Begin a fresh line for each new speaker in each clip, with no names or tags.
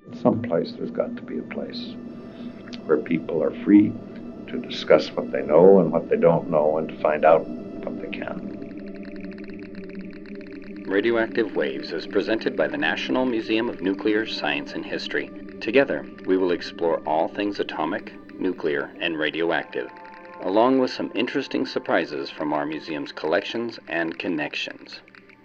Someplace there's got to be a place where people are free to discuss what they know and what they don't know and to find out what they can.
Radioactive Waves is presented by the National Museum of Nuclear Science and History. Together, we will explore all things atomic, nuclear, and radioactive, along with some interesting surprises from our museum's collections and connections.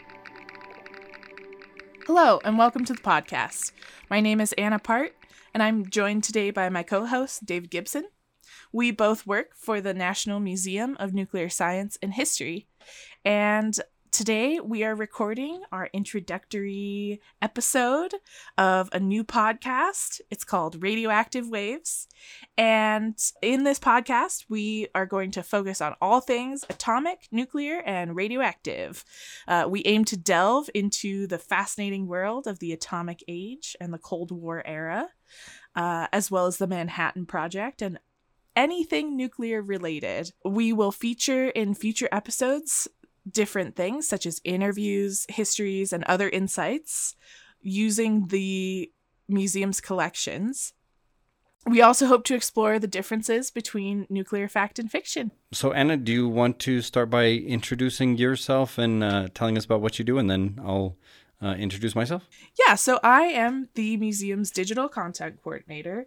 Hello, and welcome to the podcast. My name is Anna Part, and I'm joined today by my co-host, David Gibson. We both work for the National Museum of Nuclear Science and History, and today we are recording our introductory episode of a new podcast. It's called Radioactive Waves, and in this podcast, we are going to focus on all things atomic, nuclear, and radioactive. We aim to delve into the fascinating world of the atomic age and the Cold War era, as well as the Manhattan Project and anything nuclear related. We will feature in future episodes different things such as interviews, histories, and other insights using the museum's collections. We also hope to explore the differences between nuclear fact and fiction.
So, Anna, do you want to start by introducing yourself and telling us about what you do, and then I'll introduce myself?
Yeah, so I am the museum's digital content coordinator.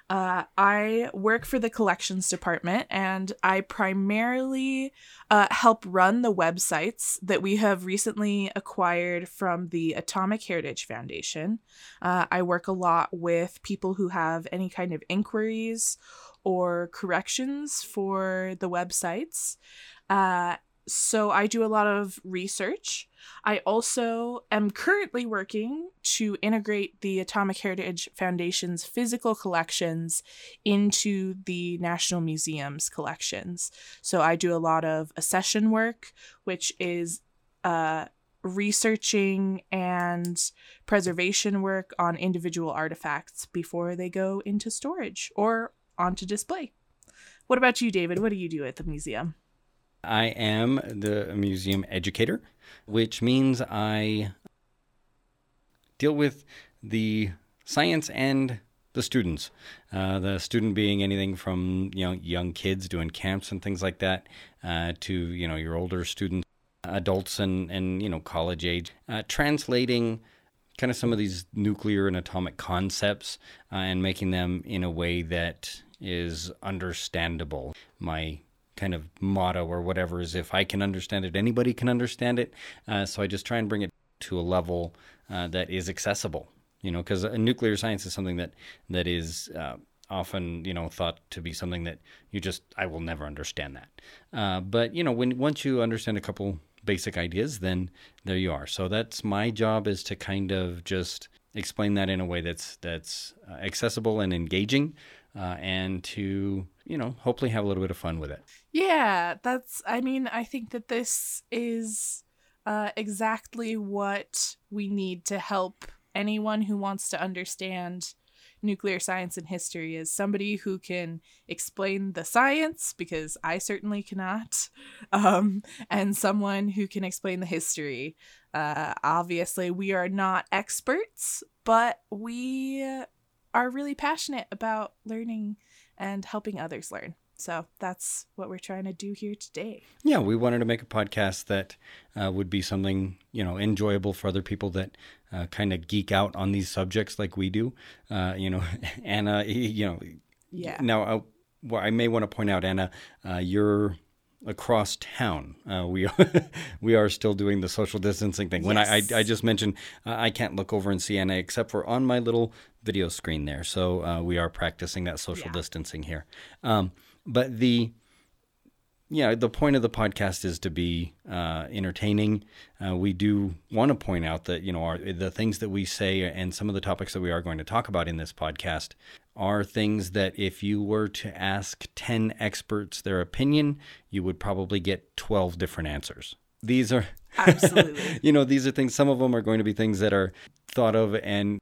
I work for the collections department, and I primarily help run the websites that we have recently acquired from the Atomic Heritage Foundation. I work a lot with people who have any kind of inquiries or corrections for the websites. So I do a lot of research. I also am currently working to integrate the Atomic Heritage Foundation's physical collections into the National Museum's collections. So I do a lot of accession work, which is researching and preservation work on individual artifacts before they go into storage or onto display. What about you, David? What do you do at the museum?
I am the museum educator, which means I deal with the science and the students. The student being anything from young kids doing camps and things like that, to your older students, adults and college age, translating kind of some of these nuclear and atomic concepts and making them in a way that is understandable. My kind of motto or whatever is, if I can understand it, anybody can understand it. So I just try and bring it to a level that is accessible, because nuclear science is something that is often, thought to be something that I will never understand that. But, once you understand a couple basic ideas, then there you are. So that's my job, is to kind of just explain that in a way that's accessible and engaging, and to, hopefully have a little bit of fun with it.
Yeah, I think that this is exactly what we need to help anyone who wants to understand nuclear science and history, is somebody who can explain the science, because I certainly cannot, and someone who can explain the history. Obviously, we are not experts, but we are really passionate about learning and helping others learn. So that's what we're trying to do here today. Yeah,
we wanted to make a podcast that would be something, enjoyable for other people that kind of geek out on these subjects like we do. Anna,
Yeah.
Now, I may want to point out, Anna, you're across town. We are still doing the social distancing thing. When
Yes.
I just mentioned, I can't look over and see Anna except for on my little video screen there. So we are practicing that social distancing here. But the point of the podcast is to be entertaining. We do want to point out that, the things that we say and some of the topics that we are going to talk about in this podcast are things that if you were to ask 10 experts their opinion, you would probably get 12 different answers. These are
Absolutely.
These are things, some of them are going to be things that are thought of and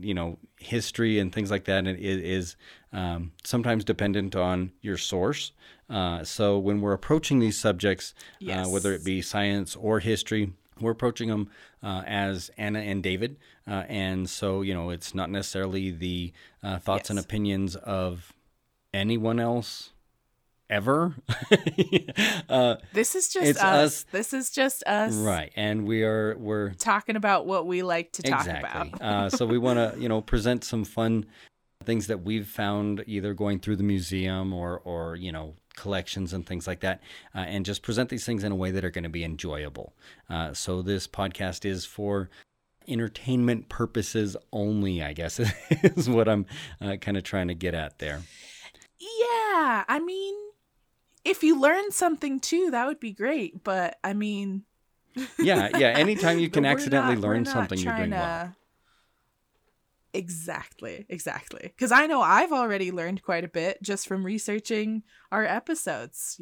history and things like that, and it is sometimes dependent on your source. So when we're approaching these subjects, whether it be science or history, we're approaching them as Anna and David. And so, it's not necessarily the thoughts and opinions of anyone else ever.
This is just us. This is just us.
Right. And we're
talking about what we like to talk about.
So we want to, present some fun things that we've found either going through the museum or collections and things like that, and just present these things in a way that are going to be enjoyable. So this podcast is for entertainment purposes only, I guess, is what I'm kind of trying to get at there.
Yeah, I mean, if you learn something too, that would be great. But I mean,
yeah. Anytime you can accidentally learn something, you're doing well.
Exactly. Because I know I've already learned quite a bit just from researching our episodes.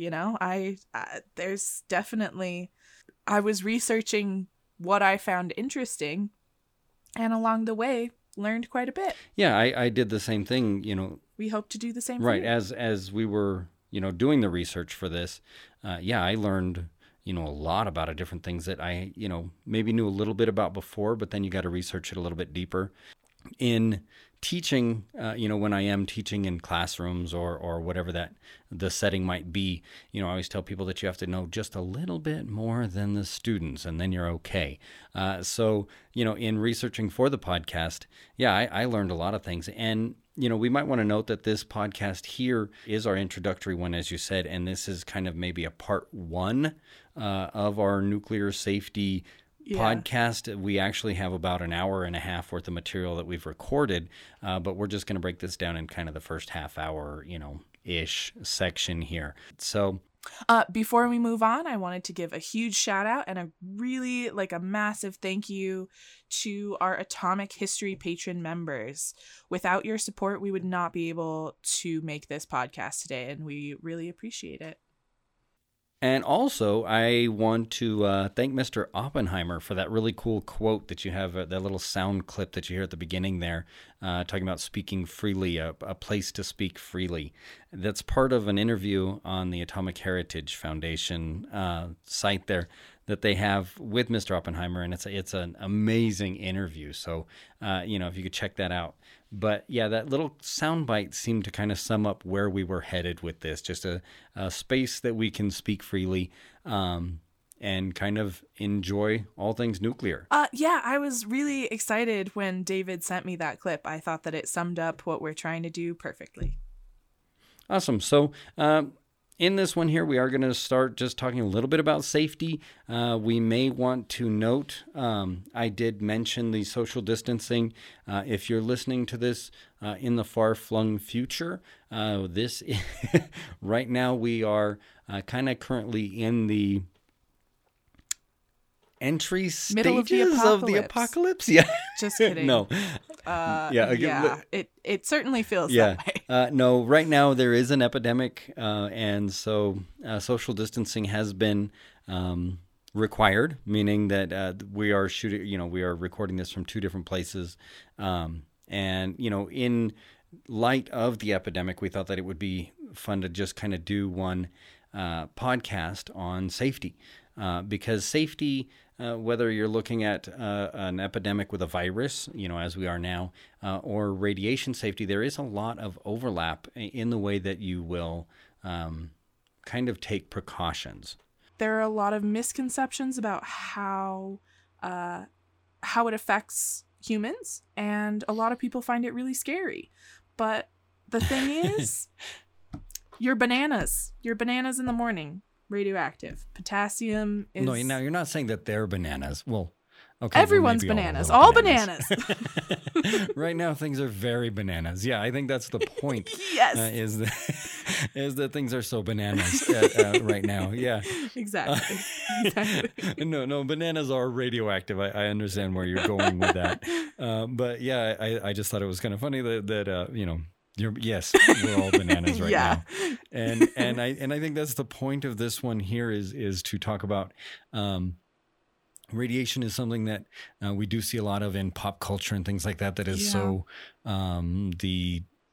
There's definitely, I was researching what I found interesting, and along the way learned quite a bit.
Yeah, I did the same thing.
We hope to do the same.
Right,
thing.
as we were doing the research for this, I learned a lot about different things that I maybe knew a little bit about before, but then you got to research it a little bit deeper. In teaching, when I am teaching in classrooms or whatever that the setting might be, I always tell people that you have to know just a little bit more than the students, and then you're okay. So, in researching for the podcast, I learned a lot of things. And, we might want to note that this podcast here is our introductory one, as you said, and this is kind of maybe a part one of our nuclear safety podcast. We actually have about an hour and a half worth of material that we've recorded, but we're just going to break this down in kind of the first half hour, ish section here. So
before we move on, I wanted to give a huge shout out and a really a massive thank you to our Atomic History patron members. Without your support, we would not be able to make this podcast today, and we really appreciate it.
And also, I want to thank Mr. Oppenheimer for that really cool quote that you have, that little sound clip that you hear at the beginning there, talking about speaking freely, a place to speak freely. That's part of an interview on the Atomic Heritage Foundation site there that they have with Mr. Oppenheimer, and it's an amazing interview. So, if you could check that out. But that little soundbite seemed to kind of sum up where we were headed with this, just a space that we can speak freely and kind of enjoy all things nuclear.
I was really excited when David sent me that clip. I thought that it summed up what we're trying to do perfectly.
Awesome. So, in this one here, we are going to start just talking a little bit about safety. We may want to note, I did mention the social distancing. If you're listening to this in the far-flung future, this right now we are kind of currently in the entry stages of the apocalypse. Yeah,
just kidding.
No.
It certainly feels that way.
No, right now there is an epidemic, and so social distancing has been required, meaning that we are we are recording this from two different places, and in light of the epidemic, we thought that it would be fun to just kind of do one podcast on safety, because safety. Whether you're looking at an epidemic with a virus, as we are now, or radiation safety, there is a lot of overlap in the way that you will kind of take precautions.
There are a lot of misconceptions about how it affects humans, and a lot of people find it really scary. But the thing is, your bananas in the morning. Radioactive. Potassium is...
No, now you're not saying that they're bananas. Well, okay.
Everyone's bananas. All bananas.
Right now, things are very bananas. Yeah, I think that's the point.
Yes.
Is that things are so bananas right now. Yeah.
Exactly.
No, bananas are radioactive. I understand where you're going with that. But yeah, I just thought it was kind of funny that yes, we're all bananas right now, and I think that's the point of this one here is to talk about radiation is something that we do see a lot of in pop culture and things like that. That is so the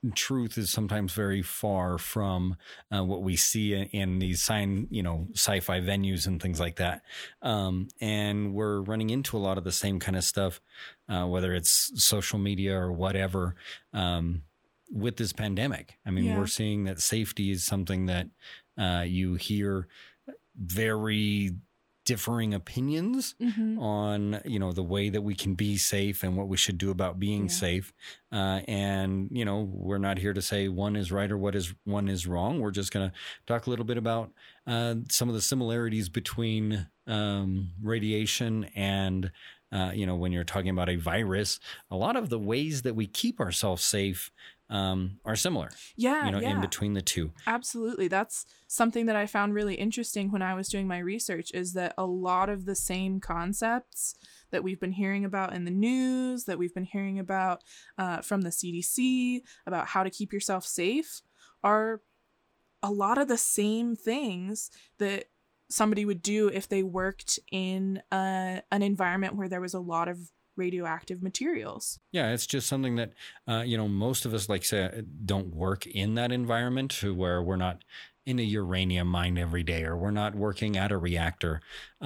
truth is sometimes very far from what we see in these sci-fi venues and things like that. And we're running into a lot of the same kind of stuff, whether it's social media or whatever, with this pandemic. I mean, we're seeing that safety is something that you hear very differing opinions on, the way that we can be safe and what we should do about being safe. And, we're not here to say one is right or one is wrong. We're just going to talk a little bit about some of the similarities between radiation and, when you're talking about a virus, a lot of the ways that we keep ourselves safe are similar. In between the two.
Absolutely. That's something that I found really interesting when I was doing my research, is that a lot of the same concepts that we've been hearing about in the news, that we've been hearing about from the CDC, about how to keep yourself safe, are a lot of the same things that somebody would do if they worked in an environment where there was a lot of radioactive materials.
Yeah, it's just something that, most of us, like say, don't work in that environment, where we're not in a uranium mine every day, or we're not working at a reactor.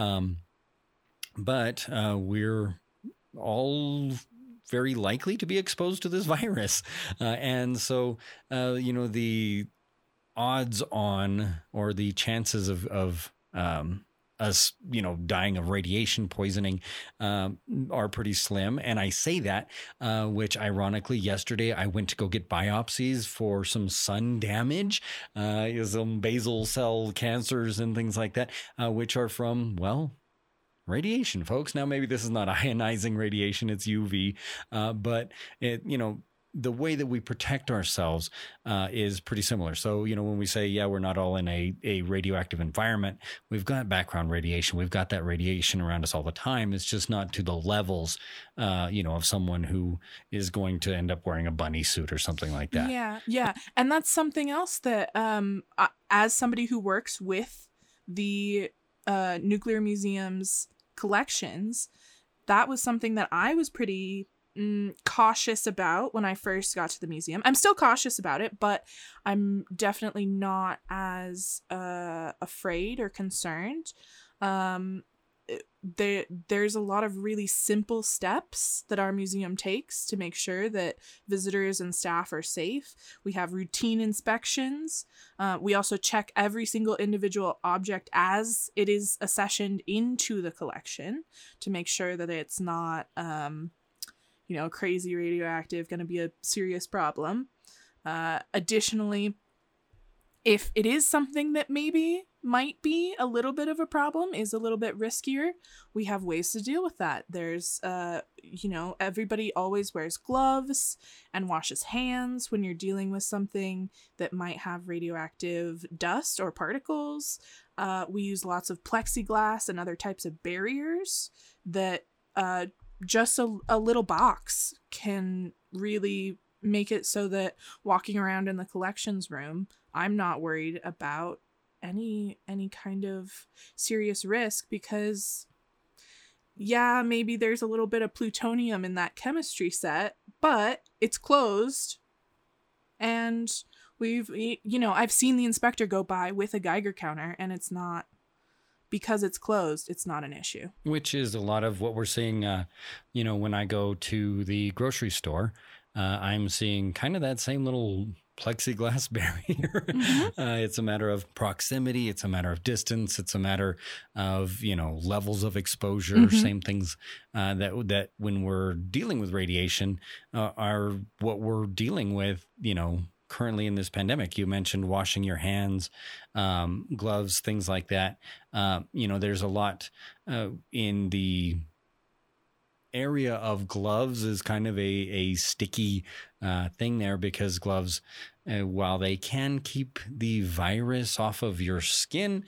But we're all very likely to be exposed to this virus. And so, the odds on, or the chances of us, dying of radiation poisoning are pretty slim. And I say that, which ironically, yesterday I went to go get biopsies for some sun damage, some basal cell cancers and things like that, which are from, radiation, folks. Now, maybe this is not ionizing radiation, it's UV, but it, the way that we protect ourselves is pretty similar. So, when we say, we're not all in a radioactive environment, we've got background radiation. We've got that radiation around us all the time. It's just not to the levels, of someone who is going to end up wearing a bunny suit or something like that.
Yeah. And that's something else that, as somebody who works with the nuclear museum's collections, that was something that I was pretty cautious about when I first got to the museum. I'm still cautious about it, but I'm definitely not as afraid or concerned. There's a lot of really simple steps that our museum takes to make sure that visitors and staff are safe. We have routine inspections. We also check every single individual object as it is accessioned into the collection to make sure that it's not crazy radioactive, going to be a serious problem. Additionally, if it is something that maybe might be a little bit of a problem, is a little bit riskier, we have ways to deal with that. There's, everybody always wears gloves and washes hands when you're dealing with something that might have radioactive dust or particles. We use lots of plexiglass and other types of barriers that just a little box can really make it so that walking around in the collections room, I'm not worried about any kind of serious risk, because maybe there's a little bit of plutonium in that chemistry set, but it's closed. And I've seen the inspector go by with a Geiger counter, and it's not, because it's closed, it's not an issue. Which is a lot of what we're seeing, when I go to the grocery store, I'm seeing kind of that same little plexiglass barrier. It's a matter of proximity. It's a matter of distance. It's a matter of, levels of exposure, same things that when we're dealing with radiation are what we're dealing with, currently in this pandemic. You mentioned washing your hands, gloves, things like that. There's a lot in the area of gloves is kind of a sticky thing there, because gloves, while they can keep the virus off of your skin,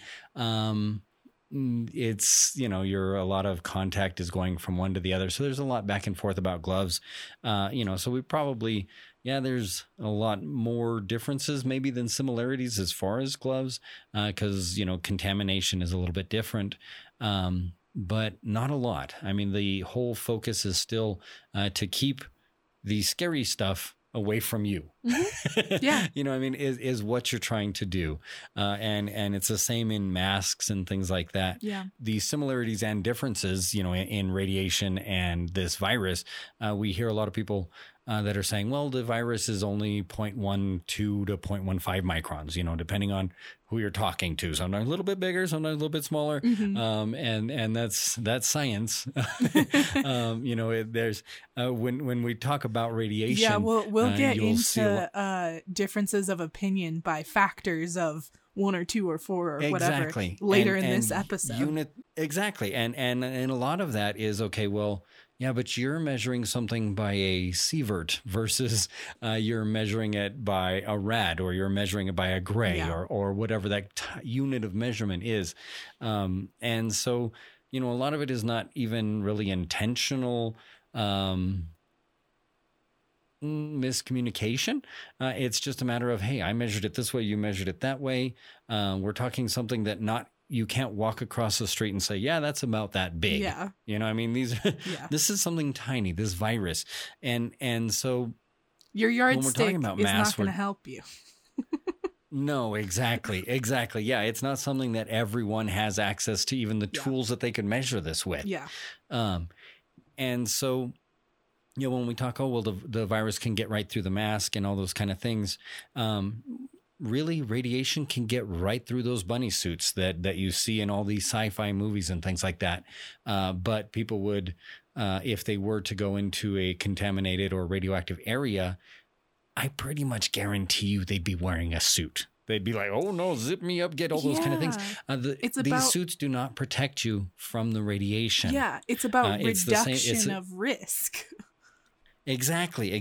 it's, a lot of contact is going from one to the other. So there's a lot back and forth about gloves, so we probably, there's a lot more differences maybe than similarities as far as gloves, because, contamination is a little bit different. But not a lot. I mean, the whole focus is still to keep the scary stuff
away from you.
Yeah.
You know what I mean? Is what you're trying to do. And it's the same in masks and things like that.
Yeah.
The similarities and differences, you know, in radiation and this virus, we hear a lot of people that are saying, well, the virus is only 0.12 to 0.15 microns, you know, depending on who you're talking to. Sometimes a little bit bigger, sometimes a little bit smaller. And that's science. You know, there's when we talk about radiation.
Yeah, we'll get into
see
differences of opinion by factors of 1 or 2 or 4 or whatever later in this episode.
Exactly. And a lot of that is, okay, well, yeah, but you're measuring something by a sievert versus you're measuring it by a rad, or you're measuring it by a gray, or whatever that unit of measurement is. And so, you know, a lot of it is not even really intentional miscommunication. It's just a matter of, hey, I measured it this way, you measured it that way. We're talking something that you can't walk across the street and say, yeah, that's about that big.
Yeah.
You know, I mean, this is something tiny, this virus. And so
your yardstick is
about
not going to help you.
No, exactly. Yeah. It's not something that everyone has access to, even the tools that they can measure this with.
Yeah.
And so, you know, when we talk, oh, well, the virus can get right through the mask and all those kind of things. Really, radiation can get right through those bunny suits that you see in all these sci-fi movies and things like that. But people would, if they were to go into a contaminated or radioactive area, I pretty much guarantee you they'd be wearing a suit. They'd be like, oh, no, zip me up, get all those kind of things. These suits do not protect you from the radiation.
Yeah, it's about reduction of risk.
Exactly.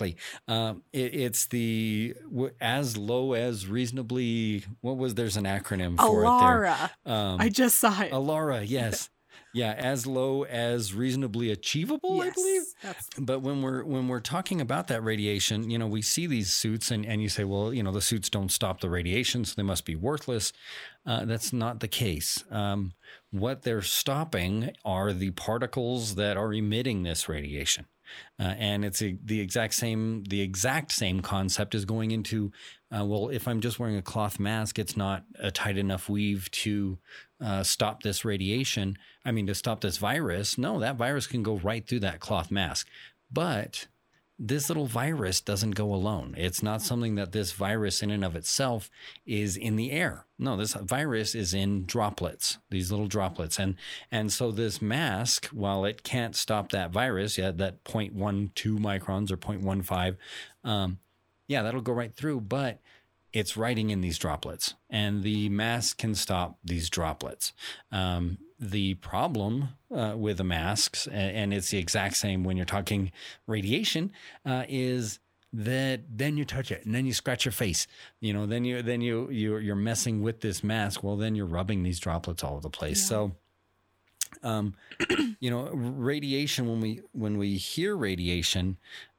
It's the as low as reasonably. There's an acronym for
ALARA.
it there.
I just saw it.
ALARA, yes. Yeah, as low as reasonably achievable,
yes,
I believe. But when we're talking about that radiation, you know, we see these suits and you say, well, you know, the suits don't stop the radiation, so they must be worthless. That's not the case. What they're stopping are the particles that are emitting this radiation. And it's the exact same concept as going into, well, if I'm just wearing a cloth mask, it's not a tight enough weave to stop this radiation. I mean, to stop this virus. No, that virus can go right through that cloth mask. But this little virus doesn't go alone. It's not something that this virus in and of itself is in the air. No, this virus is in droplets, these little droplets. And so this mask, while it can't stop that virus, that 0.12 microns or 0.15, that'll go right through, but it's writing in these droplets, and the mask can stop these droplets. The problem with the masks, and it's the exact same when you're talking radiation, is that then you touch it and then you scratch your face. You know, then you're messing with this mask. Well, then you're rubbing these droplets all over the place. Yeah. So, you know, radiation. When we hear radiation,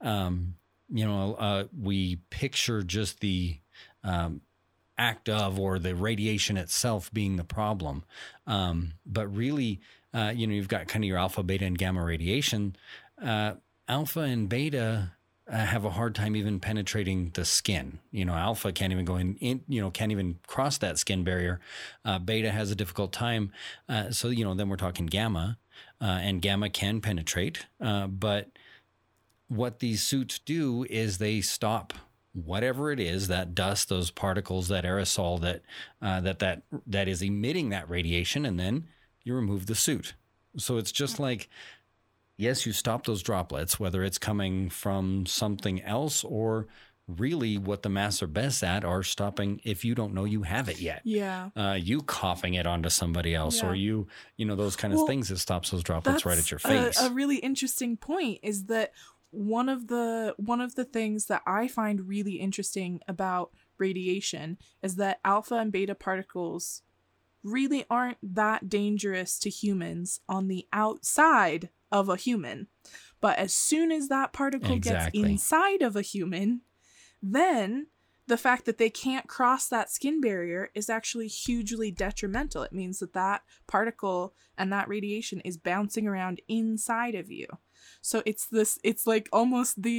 we picture just the act of, or the radiation itself being the problem. But really, you've got kind of your alpha, beta, and gamma radiation. Alpha and beta have a hard time even penetrating the skin. You know, alpha can't even go in, can't even cross that skin barrier. Beta has a difficult time. So, then we're talking gamma, and gamma can penetrate. But what these suits do is they stop whatever it is, that dust, those particles, that aerosol that is emitting that radiation, and then you remove the suit. So it's just like, yes, you stop those droplets, whether it's coming from something else or really what the masks are best at are stopping if you don't know you have it yet.
Yeah.
You coughing it onto somebody else, or those kind of things that stops those droplets right at your face.
A really interesting point is that one of the things that I find really interesting about radiation is that alpha and beta particles really aren't that dangerous to humans on the outside of a human. But as soon as that particle gets inside of a human, then the fact that they can't cross that skin barrier is actually hugely detrimental. It means that particle and that radiation is bouncing around inside of you. So it's like almost the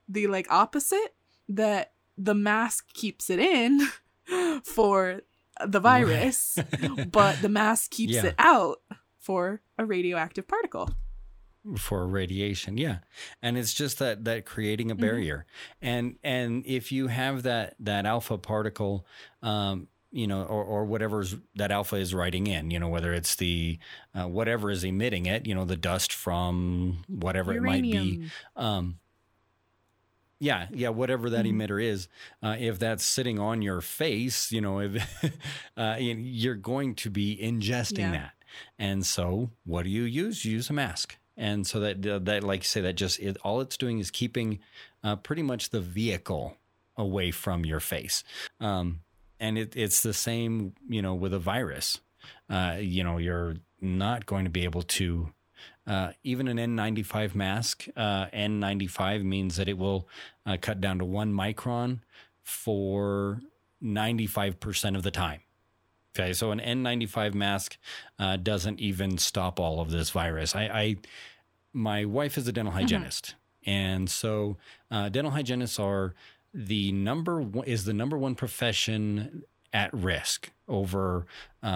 the like opposite, that the mask keeps it in for the virus, but the mask keeps it out for a radioactive particle.
For radiation, yeah. And it's just that creating a barrier. And if you have that alpha particle, or whatever's that alpha is writing in, whether it's the whatever is emitting it, the dust from whatever
uranium.
It might be. Whatever that emitter is, if that's sitting on your face, if, you're going to be ingesting that. And so what do you use? You use a mask. And so that like you say, that just all it's doing is keeping pretty much the vehicle away from your face. And it's the same, with a virus. You're not going to be able to, even an N95 mask, N95 means that it will cut down to 1 micron for 95% of the time. Okay, so an N95 mask doesn't even stop all of this virus. My wife is a dental hygienist, and so dental hygienists are the number one profession at risk over,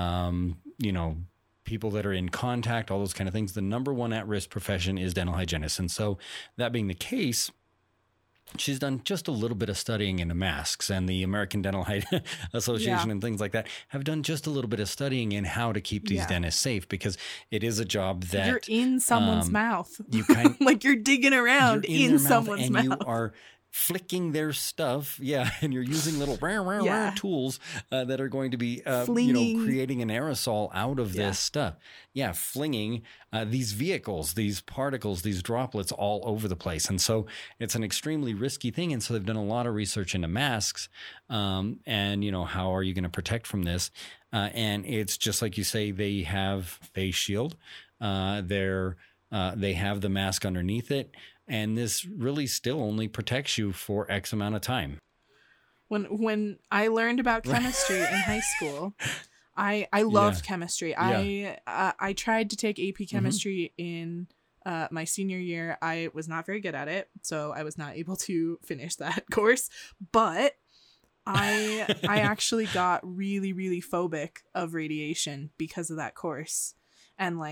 people that are in contact, all those kind of things. The number one at risk profession is dental hygienists, and so that being the case, she's done just a little bit of studying into masks, and the American Dental Association and things like that have done just a little bit of studying in how to keep these dentists safe, because it is a job that
you're in someone's mouth.
You kind
like you're digging around in someone's mouth.
You are flicking their stuff, and you're using little tools that are going to be, creating an aerosol out of this stuff. Yeah, flinging these vehicles, these particles, these droplets all over the place. And so it's an extremely risky thing. And so they've done a lot of research into masks, and, how are you going to protect from this? And it's just like you say, they have face shield. They have the mask underneath it. And this really still only protects you for X amount of time.
When I learned about chemistry in high school, I loved chemistry. I tried to take AP chemistry in my senior year. I was not very good at it, so I was not able to finish that course. But I actually got really, really phobic of radiation because of that course. And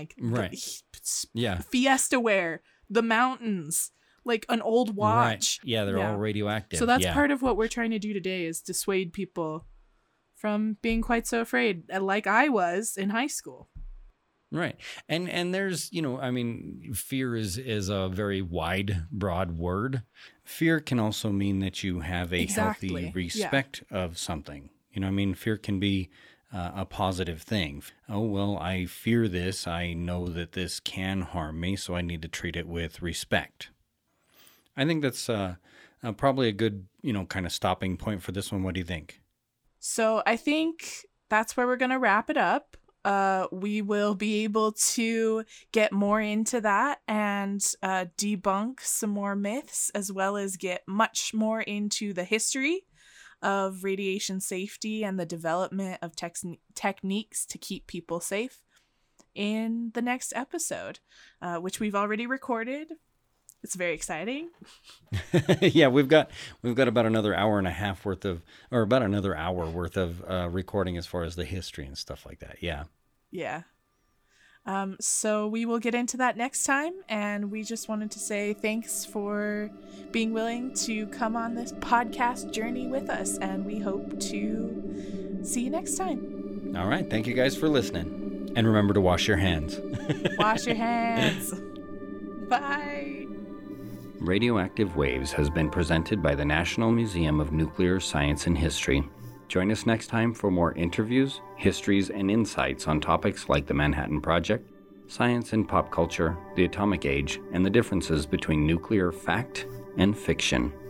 Fiesta wear, the mountains, like an old watch.
Right. Yeah, they're all radioactive.
So that's part of what we're trying to do today, is dissuade people from being quite so afraid, like I was in high school.
Right. And there's, fear is a very wide, broad word. Fear can also mean that you have a healthy respect of something. Fear can be a positive thing. Oh, well, I fear this. I know that this can harm me, so I need to treat it with respect. I think that's probably a good, kind of stopping point for this one. What do you think?
So I think that's where we're going to wrap it up. We will be able to get more into that and debunk some more myths, as well as get much more into the history of radiation safety and the development of techniques to keep people safe in the next episode, which we've already recorded. It's very exciting.
Yeah, we've got about another hour and a half worth of, or about another hour worth of recording as far as the history and stuff like that. Yeah.
Yeah. So we will get into that next time, and we just wanted to say thanks for being willing to come on this podcast journey with us, and we hope to see you next time.
All right. Thank you guys for listening. And remember to wash your hands.
Wash your hands. Bye.
Radioactive Waves has been presented by the National Museum of Nuclear Science and History. Join us next time for more interviews, histories, and insights on topics like the Manhattan Project, science and pop culture, the atomic age, and the differences between nuclear fact and fiction.